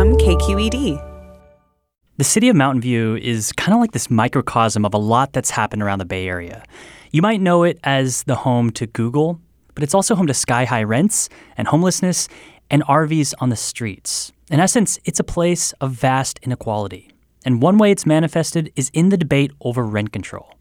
from KQED. The city of Mountain View is kind of like this microcosm of a lot that's happened around the Bay Area. You might know it as the home to Google, but it's also home to sky-high rents and homelessness and RVs on the streets. In essence, it's a place of vast inequality. And one way it's manifested is in the debate over rent control.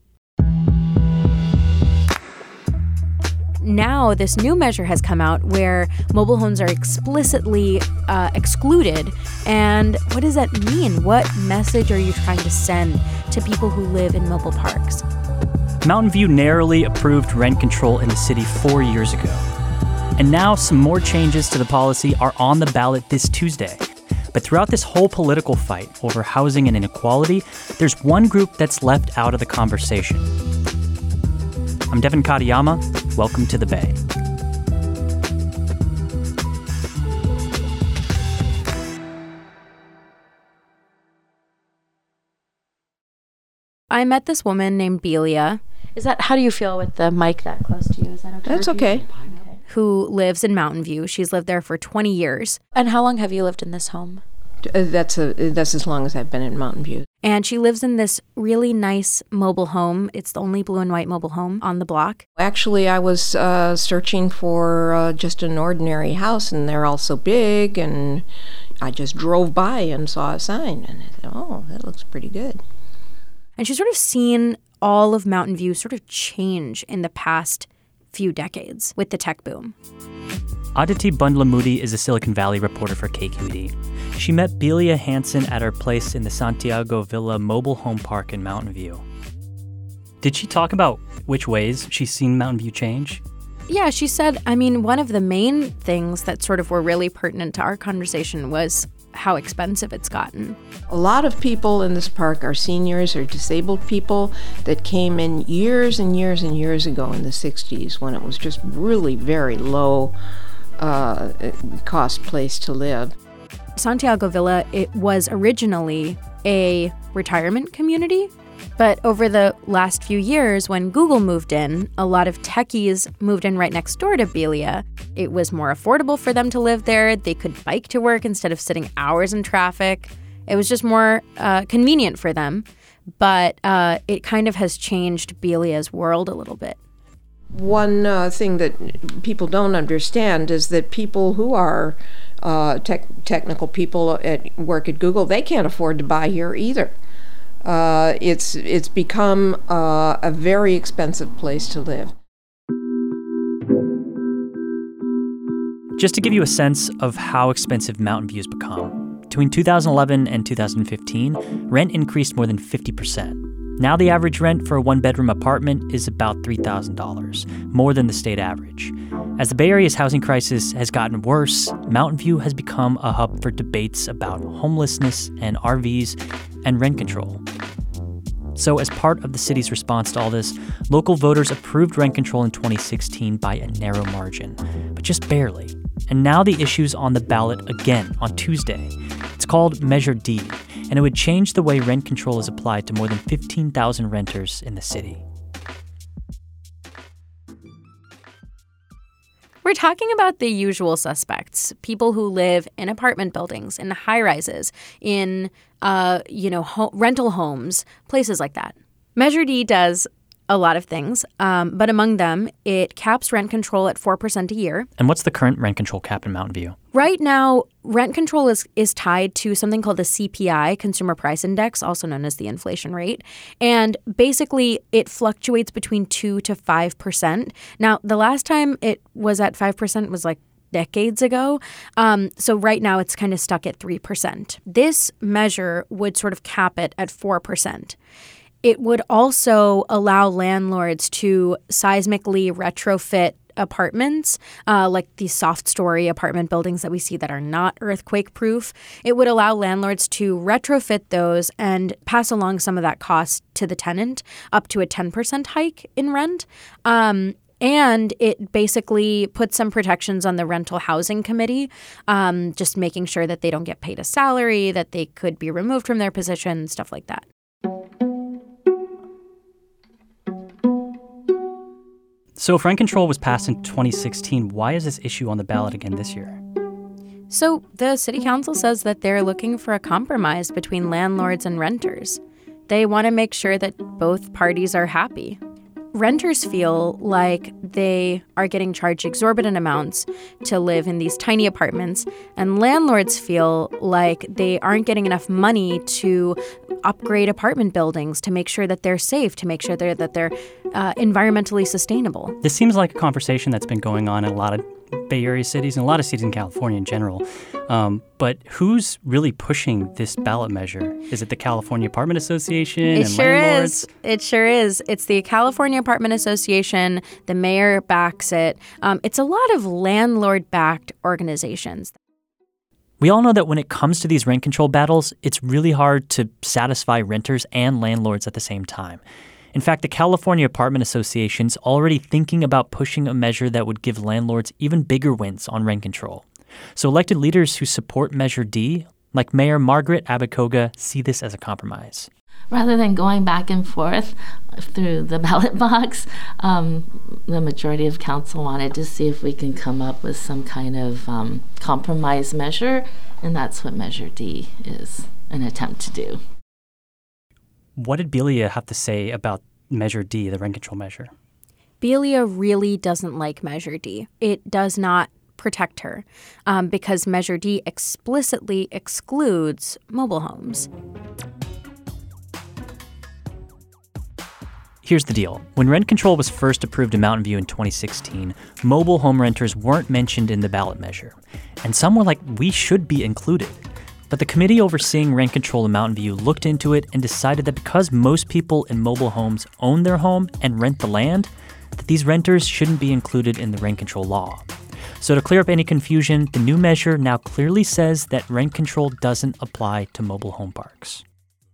Now, this new measure has come out where mobile homes are explicitly excluded. And what does that mean? What message are you trying to send to people who live in mobile parks? Mountain View narrowly approved rent control in the city 4 years ago. And now some more changes to the policy are on the ballot this Tuesday. But throughout this whole political fight over housing and inequality, there's one group that's left out of the conversation. I'm Devin Katayama. Welcome to the Bay. I met this woman named Belia. How do you feel with the mic that close to you? Is that okay? That's okay. Who lives in Mountain View. She's lived there for 20 years. And how long have you lived in this home? That's as long as I've been in Mountain View. And she lives in this really nice mobile home. It's the only blue and white mobile home on the block. Actually, I was searching for just an ordinary house, and they're all so big, and I just drove by and saw a sign, and I thought, oh, that looks pretty good. And she's sort of seen all of Mountain View sort of change in the past few decades with the tech boom. Aditi Bandlamudi is a Silicon Valley reporter for KQED. She met Belia Hansen at her place in the Santiago Villa mobile home park in Mountain View. Did she talk about which ways she's seen Mountain View change? Yeah, she said, one of the main things that sort of were really pertinent to our conversation was how expensive it's gotten. A lot of people in this park are seniors or disabled people that came in years and years and years ago in the 60s when it was just really very low cost place to live. Santiago Villa, it was originally a retirement community, but over the last few years, when Google moved in, a lot of techies moved in right next door to Belia. It was more affordable for them to live there. They could bike to work instead of sitting hours in traffic. It was just more convenient for them, but it kind of has changed Belia's world a little bit. One thing that people don't understand is that people who are technical people at work at Google, they can't afford to buy here either. It's become a very expensive place to live. Just to give you a sense of how expensive Mountain View's become, between 2011 and 2015, rent increased more than 50%. Now the average rent for a one-bedroom apartment is about $3,000, more than the state average. As the Bay Area's housing crisis has gotten worse, Mountain View has become a hub for debates about homelessness and RVs and rent control. So as part of the city's response to all this, local voters approved rent control in 2016 by a narrow margin, but just barely. And now the issue's on the ballot again on Tuesday. It's called Measure D, and it would change the way rent control is applied to more than 15,000 renters in the city. We're talking about the usual suspects, people who live in apartment buildings, in high-rises, in rental homes, places like that. Measure D does a lot of things, but among them, it caps rent control at 4% a year. And what's the current rent control cap in Mountain View? Right now, rent control is tied to something called the CPI, Consumer Price Index, also known as the inflation rate. And basically, it fluctuates between 2 to 5%. Now, the last time it was at 5% was like decades ago. So right now, it's kind of stuck at 3%. This measure would sort of cap it at 4%. It would also allow landlords to seismically retrofit apartments, like these soft-story apartment buildings that we see that are not earthquake-proof. It would allow landlords to retrofit those and pass along some of that cost to the tenant, up to a 10% hike in rent. And it basically puts some protections on the rental housing committee, just making sure that they don't get paid a salary, that they could be removed from their position, stuff like that. So if rent control was passed in 2016, why is this issue on the ballot again this year? So the city council says that they're looking for a compromise between landlords and renters. They want to make sure that both parties are happy. Renters feel like they are getting charged exorbitant amounts to live in these tiny apartments, and landlords feel like they aren't getting enough money to upgrade apartment buildings to make sure that they're safe, to make sure that they're environmentally sustainable. This seems like a conversation that's been going on in a lot of Bay Area cities and a lot of cities in California in general. But who's really pushing this ballot measure? Is it the California Apartment Association and landlords? It sure is. It's the California Apartment Association. The mayor backs it. It's a lot of landlord-backed organizations. We all know that when it comes to these rent control battles, it's really hard to satisfy renters and landlords at the same time. In fact, the California Apartment Association's already thinking about pushing a measure that would give landlords even bigger wins on rent control. So elected leaders who support Measure D, like Mayor Margaret Abacoga, see this as a compromise. Rather than going back and forth through the ballot box, the majority of council wanted to see if we can come up with some kind of compromise measure, and that's what Measure D is an attempt to do. What did Belia have to say about Measure D, the rent control measure? Belia really doesn't like Measure D. It does not protect her because Measure D explicitly excludes mobile homes. Here's the deal. When rent control was first approved in Mountain View in 2016, mobile home renters weren't mentioned in the ballot measure. And some were like, we should be included. But the committee overseeing rent control in Mountain View looked into it and decided that because most people in mobile homes own their home and rent the land, that these renters shouldn't be included in the rent control law. So to clear up any confusion, the new measure now clearly says that rent control doesn't apply to mobile home parks.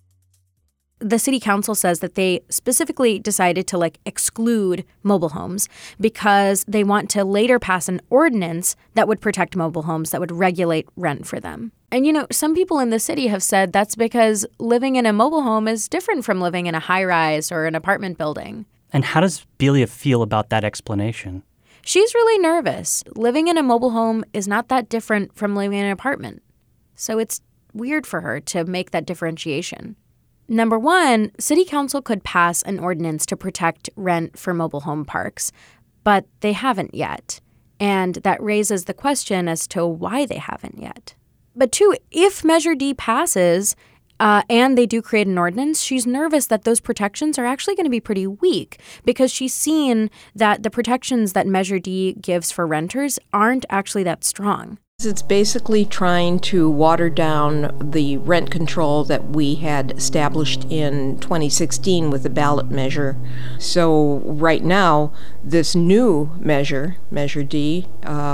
The city council says that they specifically decided to exclude mobile homes because they want to later pass an ordinance that would protect mobile homes, that would regulate rent for them. And, some people in the city have said that's because living in a mobile home is different from living in a high-rise or an apartment building. And how does Belia feel about that explanation? She's really nervous. Living in a mobile home is not that different from living in an apartment. So it's weird for her to make that differentiation. Number one, city council could pass an ordinance to protect rent for mobile home parks, but they haven't yet. And that raises the question as to why they haven't yet. But two, if Measure D passes and they do create an ordinance, she's nervous that those protections are actually going to be pretty weak because she's seen that the protections that Measure D gives for renters aren't actually that strong. It's basically trying to water down the rent control that we had established in 2016 with the ballot measure. So right now, this new measure, Measure D,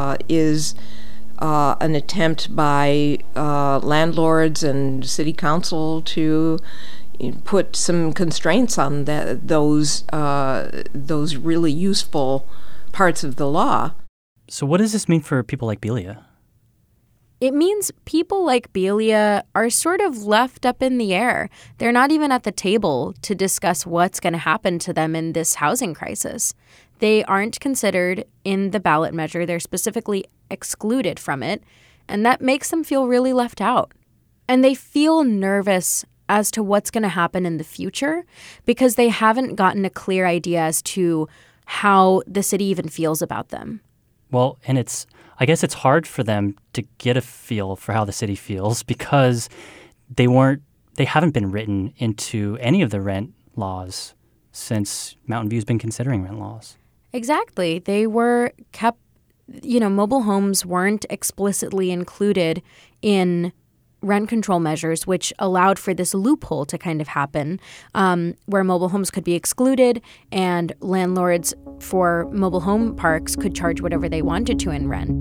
is an attempt by landlords and city council to put some constraints on those really useful parts of the law. So what does this mean for people like Belia? It means people like Belia are sort of left up in the air. They're not even at the table to discuss what's going to happen to them in this housing crisis. They aren't considered in the ballot measure. They're specifically excluded from it, and that makes them feel really left out. And they feel nervous as to what's going to happen in the future because they haven't gotten a clear idea as to how the city even feels about them. Well, and I guess it's hard for them to get a feel for how the city feels because they haven't been written into any of the rent laws since Mountain View's been considering rent laws. Exactly. They were kept, mobile homes weren't explicitly included in rent control measures, which allowed for this loophole to kind of happen where mobile homes could be excluded and landlords for mobile home parks could charge whatever they wanted to in rent.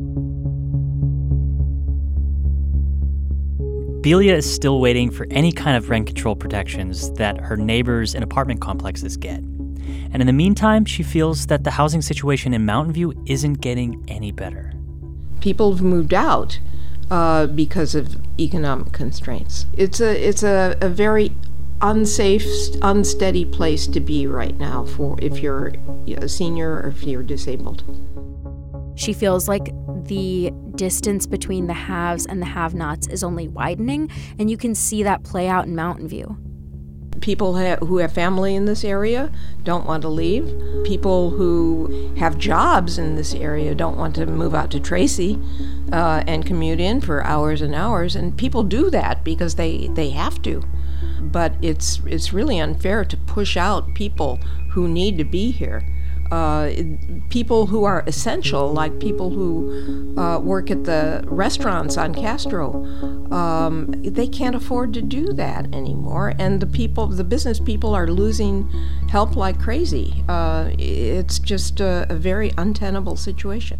Belia is still waiting for any kind of rent control protections that her neighbors in apartment complexes get. And in the meantime, she feels that the housing situation in Mountain View isn't getting any better. People have moved out because of economic constraints. It's a very unsafe, unsteady place to be right now for if you're a senior or if you're disabled. she feels like the distance between the haves and the have-nots is only widening, and you can see that play out in Mountain View. People who have family in this area don't want to leave. People who have jobs in this area don't want to move out to Tracy and commute in for hours and hours. And people do that because they have to. But it's really unfair to push out people who need to be here. People who are essential, like people who work at the restaurants on Castro, they can't afford to do that anymore. And the business people are losing help like crazy. It's just a very untenable situation.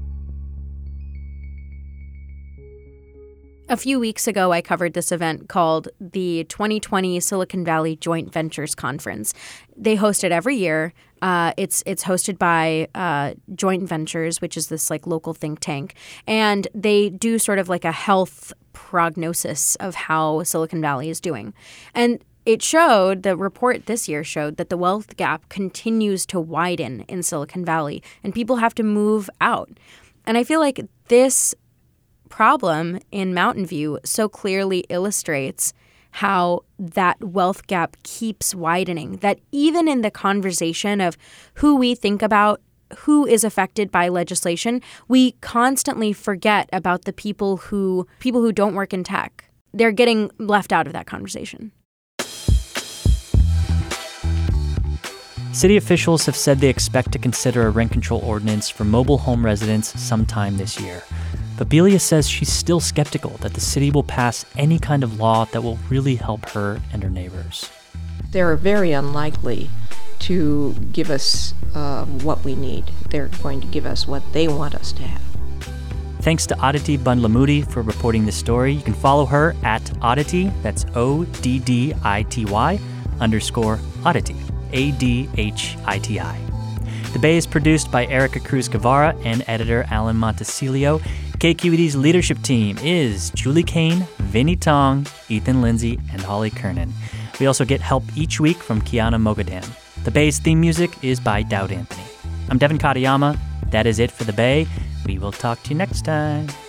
A few weeks ago, I covered this event called the 2020 Silicon Valley Joint Ventures Conference. They host it every year. It's hosted by Joint Ventures, which is this like local think tank, and they do sort of like a health prognosis of how Silicon Valley is doing. And the report this year showed that the wealth gap continues to widen in Silicon Valley, and people have to move out. And I feel like this problem in Mountain View so clearly illustrates how that wealth gap keeps widening, that even in the conversation of who we think about, who is affected by legislation, we constantly forget about the people who don't work in tech. They're getting left out of that conversation. City officials have said they expect to consider a rent control ordinance for mobile home residents sometime this year. But Belia says she's still skeptical that the city will pass any kind of law that will really help her and her neighbors. They're very unlikely to give us what we need. They're going to give us what they want us to have. Thanks to Aditi Bandlamudi for reporting this story. You can follow her at Aditi, that's ODDITY _Aditi, ADHITI. The Bay is produced by Erica Cruz Guevara and editor Alan Montecillo. KQED's leadership team is Julie Kane, Vinnie Tong, Ethan Lindsay, and Holly Kernan. We also get help each week from Kiana Mogadam. The Bay's theme music is by Dowd Anthony. I'm Devin Katayama. That is it for The Bay. We will talk to you next time.